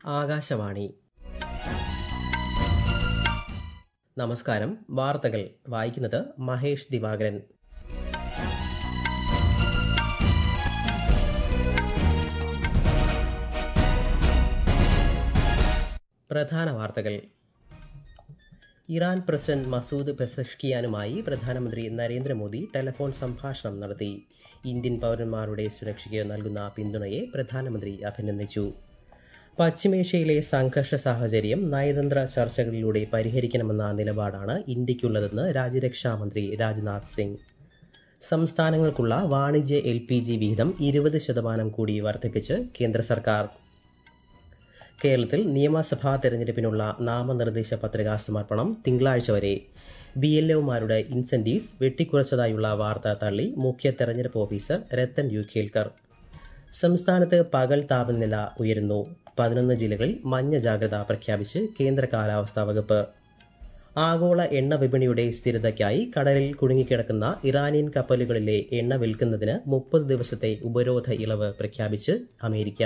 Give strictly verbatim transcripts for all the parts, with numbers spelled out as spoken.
ആകാശവാണി. നമസ്കാരം. വാർത്തകൾ വായിക്കുന്നത് മഹേഷ് ദിവാകരൻ. പ്രധാന വാർത്തകൾ. ഇറാൻ പ്രസിഡന്റ് മസൂദ് പെസഷ്കിയാനുമായി പ്രധാനമന്ത്രി നരേന്ദ്രമോദി ടെലിഫോൺ സംഭാഷണം നടത്തി. ഇന്ത്യൻ പൌരന്മാരുടെ സുരക്ഷയ്ക്ക് നൽകുന്ന പിന്തുണയെ പ്രധാനമന്ത്രി അഭിനന്ദിച്ചു. പശ്ചിമേഷ്യയിലെ സംഘർഷ സാഹചര്യം നയതന്ത്ര ചർച്ചകളിലൂടെ പരിഹരിക്കണമെന്ന നിലപാടാണ് ഇന്ത്യയ്ക്കുള്ളതെന്ന് രാജ്യരക്ഷാമന്ത്രി രാജ്നാഥ് സിംഗ്. സംസ്ഥാനങ്ങൾക്കുള്ള വാണിജ്യ എൽ പി ജി വിഹിതം ഇരുപത് ശതമാനം കൂടി വർദ്ധിപ്പിച്ച് കേന്ദ്ര സർക്കാർ. കേരളത്തിൽ നിയമസഭാ തെരഞ്ഞെടുപ്പിനുള്ള നാമനിർദ്ദേശ പത്രികാ സമർപ്പണം തിങ്കളാഴ്ച വരെ. ബി എൽ ഒമാരുടെ ഇൻസെന്റീവ്സ് വെട്ടിക്കുറച്ചതായുള്ള വാർത്ത തള്ളി മുഖ്യ തെരഞ്ഞെടുപ്പ് ഓഫീസർ രത്തൻ യു ഖേൽക്കർ. സംസ്ഥാനത്ത് പകൽ താപനില ഉയരുന്നു. പതിനൊന്ന് ജില്ലകളിൽ മഞ്ഞ ജാഗ്രത പ്രഖ്യാപിച്ച് കേന്ദ്ര കാലാവസ്ഥാ വകുപ്പ്. ആഗോള എണ്ണ വിപണിയുടെ സ്ഥിരതയ്ക്കായി കടലിൽ കുടുങ്ങിക്കിടക്കുന്ന ഇറാനിയൻ കപ്പലുകളിലെ എണ്ണ വിൽക്കുന്നതിന് മുപ്പത് ദിവസത്തെ ഉപരോധ ഇളവ് പ്രഖ്യാപിച്ച് അമേരിക്ക.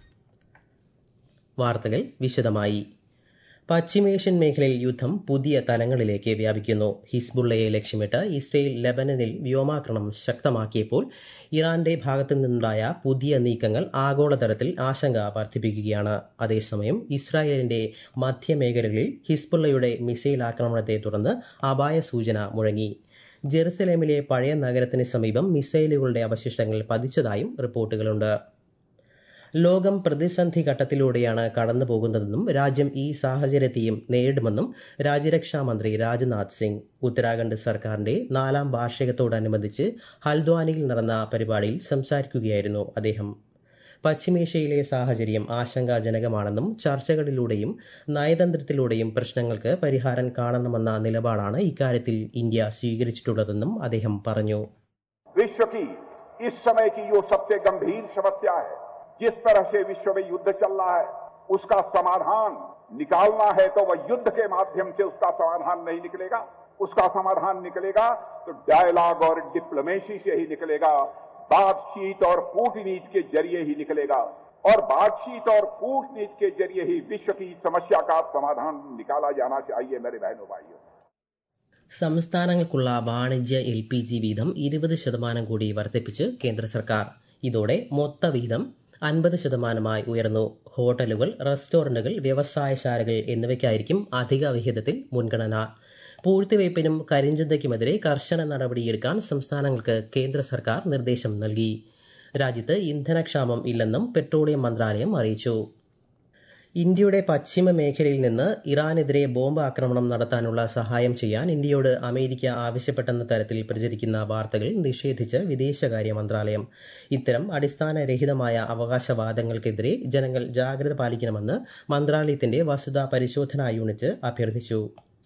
വാർത്തകൾ വിശദമായി. പശ്ചിമേഷ്യൻ മേഖലയിൽ യുദ്ധം പുതിയ തലങ്ങളിലേക്ക് വ്യാപിക്കുന്നു. ഹിസ്ബുള്ളയെ ലക്ഷ്യമിട്ട് ഇസ്രയേൽ ലെബനനിൽ വ്യോമാക്രമണം ശക്തമാക്കിയപ്പോൾ ഇറാന്റെ ഭാഗത്തു നിന്നുണ്ടായ പുതിയ നീക്കങ്ങൾ ആഗോളതലത്തിൽ ആശങ്ക വർദ്ധിപ്പിക്കുകയാണ്. അതേസമയം ഇസ്രായേലിന്റെ മധ്യമേഖലകളിൽ ഹിസ്ബുള്ളയുടെ മിസൈൽ ആക്രമണത്തെ തുടർന്ന് അപായ സൂചന മുഴങ്ങി. ജെറുസലേമിലെ പഴയ നഗരത്തിന് സമീപം മിസൈലുകളുടെ അവശിഷ്ടങ്ങൾ പതിച്ചതായും റിപ്പോർട്ടുകളുണ്ട്. ലോകം പ്രതിസന്ധി ഘട്ടത്തിലൂടെയാണ് കടന്നു പോകുന്നതെന്നും രാജ്യം ഈ സാഹചര്യത്തെയും നേരിടുമെന്നും രാജ്യരക്ഷാമന്ത്രി രാജ്നാഥ് സിംഗ്. ഉത്തരാഖണ്ഡ് സർക്കാരിന്റെ നാലാം വാർഷികത്തോടനുബന്ധിച്ച് ഹൽദ്വാനിയിൽ നടന്ന പരിപാടിയിൽ സംസാരിക്കുകയായിരുന്നു അദ്ദേഹം. പശ്ചിമേഷ്യയിലെ സാഹചര്യം ആശങ്കാജനകമാണെന്നും ചർച്ചകളിലൂടെയും നയതന്ത്രത്തിലൂടെയും പ്രശ്നങ്ങൾക്ക് പരിഹാരം കാണണമെന്ന നിലപാടാണ് ഇക്കാര്യത്തിൽ ഇന്ത്യ സ്വീകരിച്ചിട്ടുള്ളതെന്നും അദ്ദേഹം പറഞ്ഞു. जिस तरह से विश्व में युद्ध चल रहा है उसका समाधान निकालना है तो वह युद्ध के माध्यम से उसका समाधान नहीं निकलेगा. उसका समाधान निकलेगा तो डायलॉग और डिप्लोमेसी से ही निकलेगा. बातचीत और कूटनीति के जरिए ही निकलेगा और बातचीत और कूटनीति के जरिए ही विश्व की समस्या का समाधान निकाला जाना चाहिए. मेरे बहनों भाइयों, സംസ്ഥാനങ്ങൾക്കുള്ള വാണിജ്യ എൽ പി ജി വീതം ഇരുപത് ശതമാനം കൂടി വർദ്ധിപ്പിച്ച് കേന്ദ്ര സർക്കാർ. ഇതോടെ മൊത്ത വീതം അൻപത് ശതമാനമായി ഉയർന്നു. ഹോട്ടലുകൾ, റെസ്റ്റോറന്റുകൾ, വ്യവസായശാലകൾ എന്നിവയ്ക്കായിരിക്കും അധിക വിഹിതത്തിൽ മുൻഗണന. പൂഴ്ത്തിവയ്പ്പിനും കരിഞ്ചന്തയ്ക്കുമെതിരെ കർശന നടപടിയെടുക്കാൻ സംസ്ഥാനങ്ങൾക്ക് കേന്ദ്ര സർക്കാർ നിർദ്ദേശം നൽകി. രാജ്യത്ത് ഇന്ധനക്ഷാമം ഇല്ലെന്നും പെട്രോളിയം മന്ത്രാലയം അറിയിച്ചു. ഇന്ത്യയുടെ പശ്ചിമ മേഖലയിൽ നിന്ന് ഇറാനെതിരെ ബോംബ് ആക്രമണം നടത്താനുള്ള സഹായം ചെയ്യാൻ ഇന്ത്യയോട് അമേരിക്ക ആവശ്യപ്പെട്ടെന്ന തരത്തിൽ പ്രചരിക്കുന്ന വാർത്തകൾ നിഷേധിച്ച് വിദേശകാര്യ മന്ത്രാലയം. ഇത്തരം അടിസ്ഥാനരഹിതമായ അവകാശവാദങ്ങൾക്കെതിരെ ജനങ്ങൾ ജാഗ്രത പാലിക്കണമെന്ന് മന്ത്രാലയത്തിന്റെ വസ്തുതാ പരിശോധനാ യൂണിറ്റ് അഭ്യർത്ഥിച്ചു.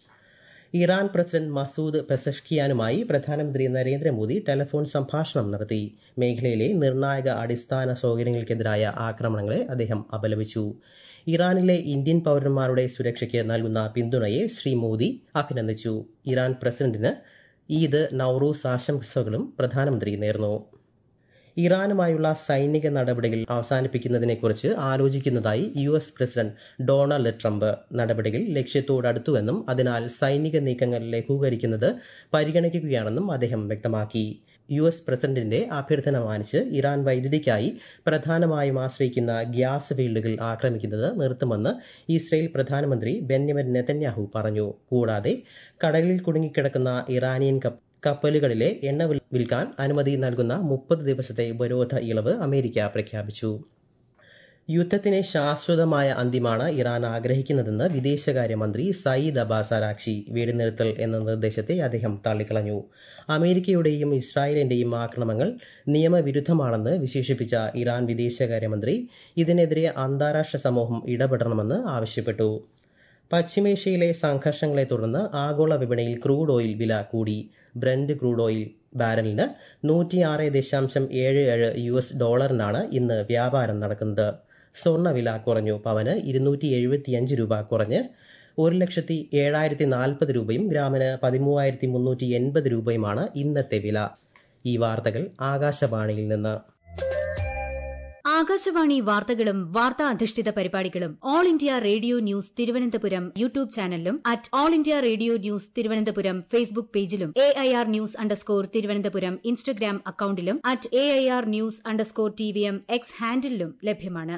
ഇറാൻ പ്രസിഡന്റ് മസൂദ് പെസഷ്കിയാനുമായി പ്രധാനമന്ത്രി നരേന്ദ്രമോദി ടെലിഫോൺ സംഭാഷണം നടത്തി. മേഖലയിലെ നിർണായക അടിസ്ഥാന സൗകര്യങ്ങൾക്കെതിരായ ആക്രമണങ്ങളെ അദ്ദേഹം അപലപിച്ചു. ഇറാനിലെ ഇന്ത്യൻ പൌരന്മാരുടെ സുരക്ഷയ്ക്ക് നൽകുന്ന പിന്തുണയെ ശ്രീ മോദി അഭിനന്ദിച്ചു. ഇറാൻ പ്രസിഡന്റിന് ഈദ് നൌറൂസ് ആശംസകളും പ്രധാനമന്ത്രി നേർന്നു. ഇറാനുമായുള്ള സൈനിക നടപടികൾ അവസാനിപ്പിക്കുന്നതിനെക്കുറിച്ച് ആലോചിക്കുന്നതായി U S president Donald Trump. നടപടികൾ ലക്ഷ്യത്തോടടുത്തുവെന്നും അതിനാൽ സൈനിക നീക്കങ്ങൾ ലഘൂകരിക്കുന്നത് പരിഗണിക്കുകയാണെന്നും അദ്ദേഹം വ്യക്തമാക്കി. യു എസ് പ്രസിഡന്റിന്റെ അഭ്യർത്ഥന മാനിച്ച് ഇറാൻ വൈദ്യുതിക്കായി പ്രധാനമായും ആശ്രയിക്കുന്ന ഗ്യാസ് ഫീൽഡുകൾ ആക്രമിക്കുന്നത് നിർത്തുമെന്ന് ഇസ്രയേൽ പ്രധാനമന്ത്രി ബെന്യാമിൻ നെതന്യാഹു പറഞ്ഞു. കൂടാതെ കടലിൽ കുടുങ്ങിക്കിടക്കുന്ന ഇറാനിയൻ കപ്പലുകളിലെ എണ്ണ വിൽക്കാൻ അനുമതി നൽകുന്ന മുപ്പത് ദിവസത്തെ ഉപരോധ ഇളവ് അമേരിക്ക പ്രഖ്യാപിച്ചു. യുദ്ധത്തിന് ശാശ്വതമായ അന്ത്യമാണ് ഇറാൻ ആഗ്രഹിക്കുന്നതെന്ന് വിദേശകാര്യമന്ത്രി സയ്യിദ് അബ്ബാസ് അരാക്ചി. വെടിനിർത്തൽ എന്ന നിർദ്ദേശത്തെ അദ്ദേഹം തള്ളിക്കളഞ്ഞു. അമേരിക്കയുടെയും ഇസ്രായേലിന്റെയും ആക്രമണങ്ങൾ നിയമവിരുദ്ധമാണെന്ന് വിശേഷിപ്പിച്ച ഇറാൻ വിദേശകാര്യമന്ത്രി ഇതിനെതിരെ അന്താരാഷ്ട്ര സമൂഹം ഇടപെടണമെന്ന് ആവശ്യപ്പെട്ടു. പശ്ചിമേഷ്യയിലെ സംഘർഷങ്ങളെ തുടർന്ന് ആഗോള വിപണിയിൽ ക്രൂഡ് ഓയിൽ വില കൂടി. ബ്രന്റ് ക്രൂഡ് ഓയിൽ ബാരലിന് നൂറ്റിയാറ് ദശാംശം ഏഴ് ഏഴ് യു എസ് ഡോളറിനാണ് ഇന്ന് വ്യാപാരം നടക്കുന്നത്. സ്വർണ്ണവില കുറഞ്ഞു. പവന് ഇരുന്നൂറ്റി എഴുപത്തിയഞ്ച് രൂപ കുറഞ്ഞ് ഒരു ലക്ഷത്തി ഏഴായിരത്തി നാൽപ്പത് രൂപയും ഗ്രാമിന് പതിമൂവായിരത്തി മുന്നൂറ്റി എൺപത് രൂപയുമാണ് ഇന്നത്തെ വില. ഈ വാർത്തകൾ ആകാശവാണിയിൽ നിന്ന്. ആകാശവാണി വാർത്തകളും വാർത്താ അധിഷ്ഠിത പരിപാടികളും all India radio news Thiruvananthapuram YouTube ചാനലിലും at all India radio news Thiruvananthapuram Facebook പേജിലും A I R news underscore Thiruvananthapuram Instagram അക്കൌണ്ടിലും at A I R news underscore T V M X ഹാൻഡിലും ലഭ്യമാണ്.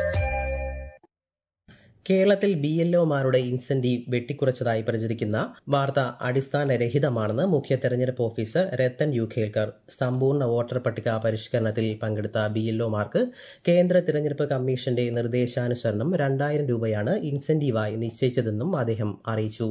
കേരളത്തിൽ ബി എൽ ഒമാരുടെ ഇൻസെന്റീവ് വെട്ടിക്കുറച്ചതായി പ്രചരിക്കുന്ന വാർത്ത അടിസ്ഥാനരഹിതമാണെന്ന് മുഖ്യ തെരഞ്ഞെടുപ്പ് ഓഫീസർ രത്തൻ യു ഖേൽക്കർ. സമ്പൂർണ്ണ വോട്ടർ പട്ടിക പരിഷ്കരണത്തിൽ പങ്കെടുത്ത ബി എൽ ഒമാർക്ക് കേന്ദ്ര തെരഞ്ഞെടുപ്പ് കമ്മീഷന്റെ നിർദ്ദേശാനുസരണം രണ്ടായിരം രൂപയാണ് ഇൻസെന്റീവായി നിശ്ചയിച്ചതെന്നും അദ്ദേഹം അറിയിച്ചു.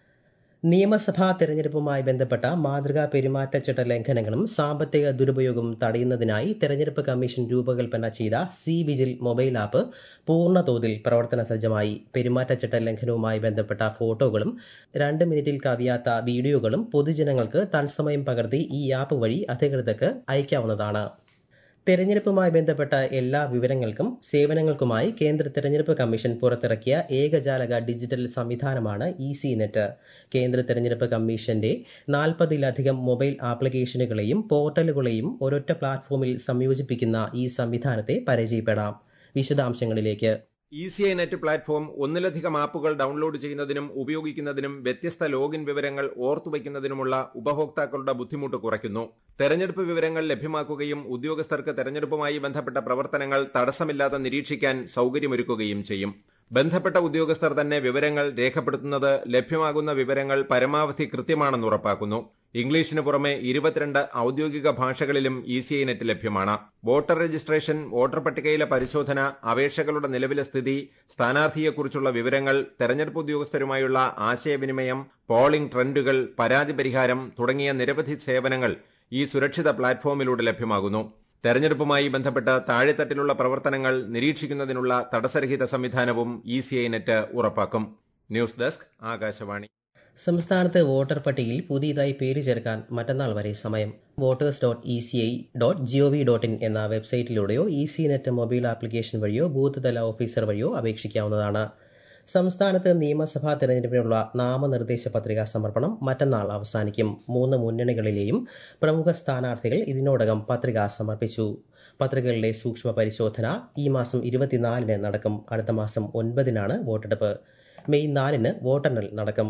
നിയമസഭാ തെരഞ്ഞെടുപ്പുമായി ബന്ധപ്പെട്ട മാതൃകാ പെരുമാറ്റച്ചട്ട ലംഘനങ്ങളും സാമ്പത്തിക ദുരുപയോഗവും തടയുന്നതിനായി തെരഞ്ഞെടുപ്പ് കമ്മീഷൻ രൂപകൽപ്പന ചെയ്ത സി വിജിൽ മൊബൈൽ ആപ്പ് പൂർണ്ണതോതിൽ പ്രവർത്തന സജ്ജമായി. പെരുമാറ്റച്ചട്ട ലംഘനവുമായി ബന്ധപ്പെട്ട ഫോട്ടോകളും രണ്ട് മിനിറ്റിൽ കവിയാത്ത വീഡിയോകളും പൊതുജനങ്ങൾക്ക് തത്സമയം പകർത്തി ഈ ആപ്പ് വഴി അധികൃതർക്ക് അയക്കാവുന്നതാണ്. തെരഞ്ഞെടുപ്പുമായി ബന്ധപ്പെട്ട എല്ലാ വിവരങ്ങൾക്കും സേവനങ്ങൾക്കുമായി കേന്ദ്ര തെരഞ്ഞെടുപ്പ് കമ്മീഷൻ പുറത്തിറക്കിയ ഏകജാലക ഡിജിറ്റൽ സംവിധാനമാണ് ഇസി നെറ്റ്. കേന്ദ്ര തെരഞ്ഞെടുപ്പ് കമ്മീഷന്റെ നാൽപ്പതിലധികം മൊബൈൽ ആപ്ലിക്കേഷനുകളെയും പോർട്ടലുകളെയും ഒരൊറ്റ പ്ലാറ്റ്ഫോമിൽ സംയോജിപ്പിക്കുന്ന ഈ സംവിധാനത്തെ പരിചയപ്പെടാം. വിശദാംശങ്ങളിലേക്ക്. E C I net platform ഒന്നിലധികം ആപ്പുകൾ ഡൌൺലോഡ് ചെയ്യുന്നതിനും ഉപയോഗിക്കുന്നതിനും വ്യത്യസ്ത ലോഗിൻ വിവരങ്ങൾ ഓർത്തുവയ്ക്കുന്നതിനുമുള്ള ഉപഭോക്താക്കളുടെ ബുദ്ധിമുട്ട് കുറയ്ക്കുന്നു. തെരഞ്ഞെടുപ്പ് വിവരങ്ങൾ ലഭ്യമാക്കുകയും ഉദ്യോഗസ്ഥർക്ക് തെരഞ്ഞെടുപ്പുമായി ബന്ധപ്പെട്ട പ്രവർത്തനങ്ങൾ തടസ്സമില്ലാതെ നിരീക്ഷിക്കാൻ സൌകര്യമൊരുക്കുകയും ചെയ്യും. ബന്ധപ്പെട്ട ഉദ്യോഗസ്ഥർ തന്നെ വിവരങ്ങൾ രേഖപ്പെടുത്തുന്നത് ലഭ്യമാകുന്ന വിവരങ്ങൾ പരമാവധി കൃത്യമാണെന്ന് ഉറപ്പാക്കുന്നു. ഇംഗ്ലീഷിന് പുറമെ ഇരുപത്തിരണ്ട് ഔദ്യോഗിക ഭാഷകളിലും ഇ സി ഐ നെറ്റ് ലഭ്യമാണ്. വോട്ടർ രജിസ്ട്രേഷൻ, വോട്ടർ പട്ടികയിലെ പരിശോധന, അപേക്ഷകളുടെ നിലവിലെ സ്ഥിതി, സ്ഥാനാർത്ഥിയെക്കുറിച്ചുള്ള വിവരങ്ങൾ, തെരഞ്ഞെടുപ്പ് ഉദ്യോഗസ്ഥരുമായുള്ള ആശയവിനിമയം, പോളിംഗ് ട്രെൻഡുകൾ, പരാതി പരിഹാരം തുടങ്ങിയ നിരവധി സേവനങ്ങൾ ഈ സുരക്ഷിത പ്ലാറ്റ്ഫോമിലൂടെ ലഭ്യമാകുന്നു. തെരഞ്ഞെടുപ്പുമായി ബന്ധപ്പെട്ട് താഴെത്തട്ടിലുള്ള പ്രവർത്തനങ്ങൾ നിരീക്ഷിക്കുന്നതിനുള്ള തടസ്സരഹിത സംവിധാനവും ഇ സി ഐ നെറ്റ് ഉറപ്പാക്കും. ന്യൂസ് ഡെസ്ക്, ആകാശവാണി. സംസ്ഥാനത്ത് വോട്ടർ പട്ടികയിൽ പുതിയതായി പേര് ചേർക്കാൻ മറ്റന്നാൾ വരെ സമയം. Voters dot E C I dot G O V dot in എന്ന വെബ്സൈറ്റിലൂടെയോ E C net mobile application വഴിയോ ബൂത്ത് തല ഓഫീസർ വഴിയോ അപേക്ഷിക്കാവുന്നതാണ്. സംസ്ഥാനത്ത് നിയമസഭാ തെരഞ്ഞെടുപ്പിനുള്ള നാമനിർദ്ദേശ പത്രികാ സമർപ്പണം മറ്റന്നാൾ അവസാനിക്കും. മൂന്ന് മുന്നണികളിലെയും പ്രമുഖ സ്ഥാനാർത്ഥികൾ ഇതിനോടകം പത്രിക സമർപ്പിച്ചു. പത്രികകളുടെ സൂക്ഷ്മ പരിശോധന ഈ മാസം ഇരുപത്തിനാലിന് നടക്കും. അടുത്ത മാസം ഒൻപതിനാണ് വോട്ടെടുപ്പ്. മെയ് നാലിന് വോട്ടെണ്ണൽ നടക്കും.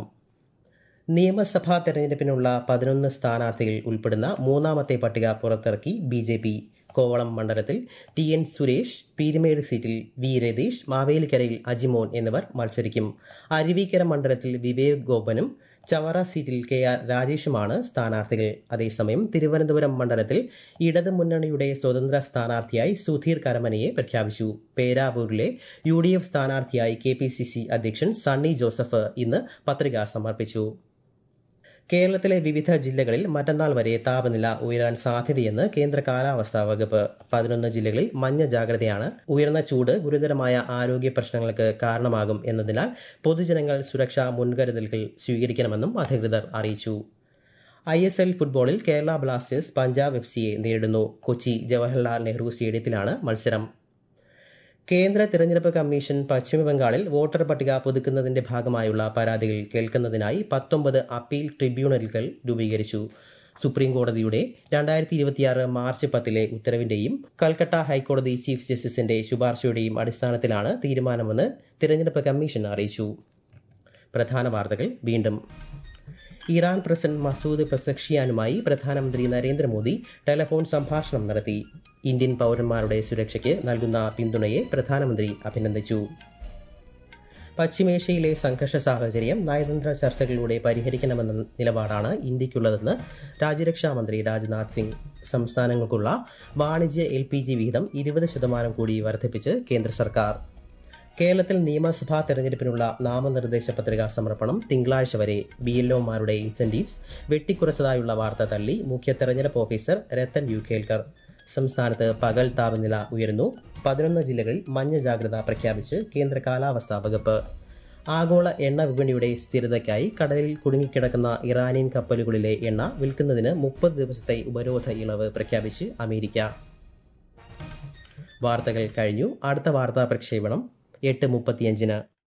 നിയമസഭാ തെരഞ്ഞെടുപ്പിനുള്ള പതിനൊന്ന് സ്ഥാനാർത്ഥികൾ ഉൾപ്പെടുന്ന മൂന്നാമത്തെ പട്ടിക പുറത്തിറക്കി ബി ജെ പി. കോവളം മണ്ഡലത്തിൽ ടി എൻ സുരേഷ്, പീരുമേട് സീറ്റിൽ വി രതീഷ്, മാവേലിക്കരയിൽ അജിമോൻ എന്നിവർ മത്സരിക്കും. അരുവിക്കര മണ്ഡലത്തിൽ വിവേക് ഗോപനും ചവറ സീറ്റിൽ കെ ആർ രാജേഷുമാണ് സ്ഥാനാർത്ഥികൾ. അതേസമയം തിരുവനന്തപുരം മണ്ഡലത്തിൽ ഇടത് മുന്നണിയുടെ സ്വതന്ത്ര സ്ഥാനാർത്ഥിയായി സുധീർ കരമനയെ പ്രഖ്യാപിച്ചു. പേരാവൂരിലെ യു ഡി എഫ് സ്ഥാനാർത്ഥിയായി കെ പി സി സി അധ്യക്ഷൻ സണ്ണി ജോസഫ് ഇന്ന് പത്രിക സമർപ്പിച്ചു. കേരളത്തിലെ വിവിധ ജില്ലകളിൽ മറ്റന്നാൾ വരെ താപനില ഉയരാൻ സാധ്യതയെന്ന് കേന്ദ്ര കാലാവസ്ഥാ വകുപ്പ്. പതിനൊന്ന് ജില്ലകളിൽ മഞ്ഞ ജാഗ്രതയാണ്. ഉയർന്ന ചൂട് ഗുരുതരമായ ആരോഗ്യ പ്രശ്നങ്ങൾക്ക് കാരണമാകും എന്നതിനാൽ പൊതുജനങ്ങൾ സുരക്ഷാ മുൻകരുതലുകൾ സ്വീകരിക്കണമെന്നും അധികൃതർ അറിയിച്ചു. ഐ എസ് എൽ ഫുട്ബോളിൽ കേരള ബ്ലാസ്റ്റേഴ്സ് പഞ്ചാബ് എഫ് സിയെ നേരിടുന്നു. കൊച്ചി ജവഹർലാൽ നെഹ്റു സ്റ്റേഡിയത്തിലാണ് മത്സരം. കേന്ദ്ര തെരഞ്ഞെടുപ്പ് കമ്മീഷൻ പശ്ചിമബംഗാളിൽ വോട്ടർ പട്ടിക പുതുക്കുന്നതിന്റെ ഭാഗമായുള്ള പരാതികൾ കേൾക്കുന്നതിനായി പത്തൊമ്പത് അപ്പീൽ ട്രിബ്യൂണലുകൾ രൂപീകരിച്ചു. സുപ്രീം കോടതിയുടെ രണ്ടായിരത്തി ഇരുപത്തിയാറ് മാർച്ച് പത്തിലെ ഉത്തരവിന്റെയും കൽക്കട്ട ഹൈക്കോടതി ചീഫ് ജസ്റ്റിസിന്റെ ശുപാർശയുടെയും അടിസ്ഥാനത്തിലാണ് തീരുമാനമെന്ന് തെരഞ്ഞെടുപ്പ് കമ്മീഷൻ അറിയിച്ചു. പ്രധാന വാർത്തകൾ വീണ്ടും. ഇറാൻ പ്രസിഡന്റ് മസൂദ് പെസഷ്കിയാനുമായി പ്രധാനമന്ത്രി നരേന്ദ്രമോദി ടെലിഫോൺ സംഭാഷണം നടത്തി. ഇന്ത്യൻ പൌരന്മാരുടെ സുരക്ഷയ്ക്ക് നൽകുന്ന പിന്തുണയെ പ്രധാനമന്ത്രി അഭിനന്ദിച്ചു. പശ്ചിമേഷ്യയിലെ സംഘർഷ സാഹചര്യം നയതന്ത്ര ചർച്ചകളിലൂടെ പരിഹരിക്കണമെന്ന നിലപാടാണ് ഇന്ത്യയ്ക്കുള്ളതെന്ന് രാജ്യരക്ഷാമന്ത്രി രാജ്നാഥ് സിംഗ്. സംസ്ഥാനങ്ങൾക്കുള്ള വാണിജ്യ എൽ പി ജി വിഹിതം ഇരുപത് ശതമാനം കൂടി വർദ്ധിപ്പിച്ച് കേന്ദ്ര സർക്കാർ. കേരളത്തിൽ നിയമസഭാ തെരഞ്ഞെടുപ്പിനുള്ള നാമനിർദ്ദേശ പത്രികാ സമർപ്പണം തിങ്കളാഴ്ച വരെ. ബി എൽ ഒമാരുടെ ഇൻസെന്റീവ്സ് വെട്ടിക്കുറച്ചതായുള്ള വാർത്ത തള്ളി മുഖ്യ തെരഞ്ഞെടുപ്പ് ഓഫീസർ രത്തൻ യു ഖേൽക്കർ. സംസ്ഥാനത്ത് പകൽ താപനില ഉയരുന്നു. പതിനൊന്ന് ജില്ലകളിൽ മഞ്ഞ ജാഗ്രത പ്രഖ്യാപിച്ച് കേന്ദ്ര കാലാവസ്ഥാ വകുപ്പ്. ആഗോള എണ്ണ വിപണിയുടെ സ്ഥിരതയ്ക്കായി കടലിൽ കുടുങ്ങിക്കിടക്കുന്ന ഇറാനിയൻ കപ്പലുകളിലെ എണ്ണ വിൽക്കുന്നതിന് മുപ്പത് ദിവസത്തെ ഉപരോധ ഇളവ് പ്രഖ്യാപിച്ച് അമേരിക്ക. വാർത്തകൾ കഴിഞ്ഞു. അടുത്ത വാർത്താ പ്രക്ഷേപണം എട്ട് മുപ്പത്തിയഞ്ചിന്.